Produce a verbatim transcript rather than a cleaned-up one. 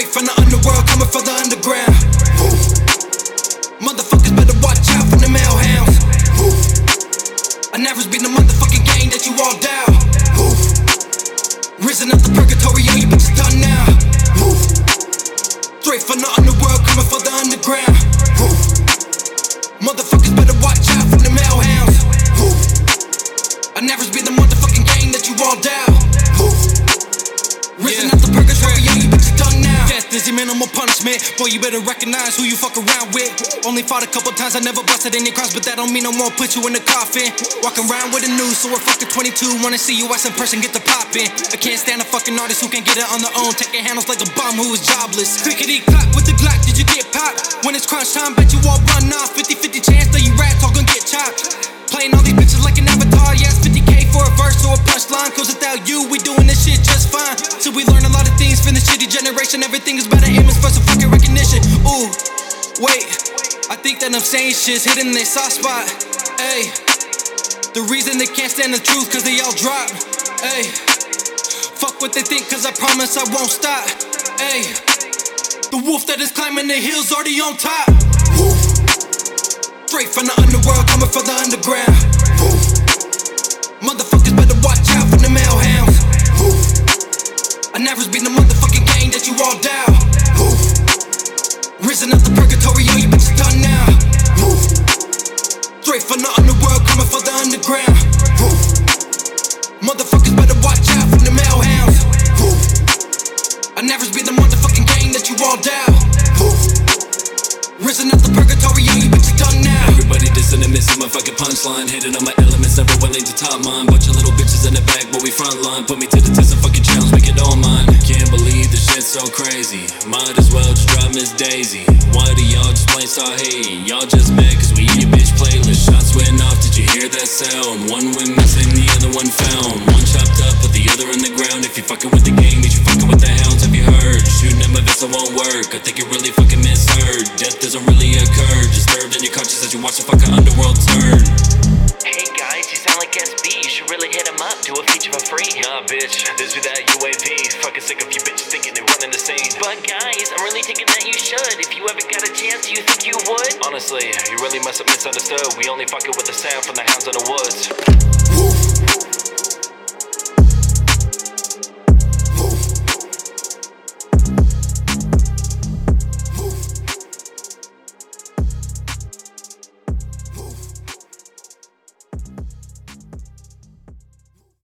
Straight from the underworld, coming for the underground. Woo. Motherfuckers better watch out from the male hounds. Woo. I never been the motherfucking gang that you all down. Woo. Risen up the purgatory, yo, you bitches done now. Woo. Straight from the underworld, coming for the underground. Woo. Motherfuckers better watch out from the male hounds. Woo. I never been the motherfucking gang that you all down. Woo. Risen up the purgatory, yo, you bitches done now. Death is your minimal punishment. Boy, you better recognize who you fuck around with. Only fought a couple times, I never busted any crimes, but that don't mean I won't put you in the coffin. Walking around with a noose, so we're fucking twenty-two. Wanna see you as in person, get the poppin'. I can't stand a fucking artist who can't get it on their own, taking handles like a bum who is jobless. Clickety clap with the Glock, did you get popped? When it's crunch time, bet you all run off. fifty fifty chance that you rats all gon' get chopped. Playing all these bitches like an avatar, yes, fifty K for a verse or a punchline. Cause without you, we doing this shit just fine. So we learn a lot of things from the shitty generation. Everything is better image for some fucking recognition. Ooh, wait, I think that I'm saying shit's hitting their soft spot. Ayy, the reason they can't stand the truth cause they all drop. Ayy, fuck what they think cause I promise I won't stop. Ayy, the wolf that is climbing the hills already on top. Woo. Straight from the underworld, coming for the underground. Woo. Motherfuckers better watch out from the male hounds. Woo. I never been the motherfucking gang that you all down. Woo. Risen up the purgatory, yo, you bitches done now. Woo. Straight from the underworld, coming for the underground. Woo. Motherfuckers better watch out from the male hounds. Woo. I never been the motherfucking gang that you all down. Woo. Risen up the purgatory, yo, you bitches done now. Everybody dissing and missing my fucking punchline. Hitting on my elements, never willing to top mine. Bunch of little bitches in the back, but we frontline. Put me to the test and fucking challenge, make it all mine. Can't believe this shit's so crazy. Might as well just drop Miss Daisy. Why do y'all just plain start hating? Y'all just mad cause we in your bitch playlist. Shots went off, did you hear that sound? One went missing, the other one found. One chopped up, but the other in the ground. If you fucking with the gang, means you fucking with the hounds. Have you heard? Shooting at my vessel won't work. I think you really fucking misheard. Death doesn't really occur. Disturbed in your conscience as you watch the fucking underworld turn. Hey guys, you sound like S B. You should really hit him up. Do a feature for free. Nah, bitch, this be that U A V. Fucking sick of you bitches thinking they running the scene. But guys, I'm really thinking that you should. If you ever got a chance, do you think you would? Honestly, you really must have misunderstood. We only fucking with the sound from the hounds in the woods. Woo.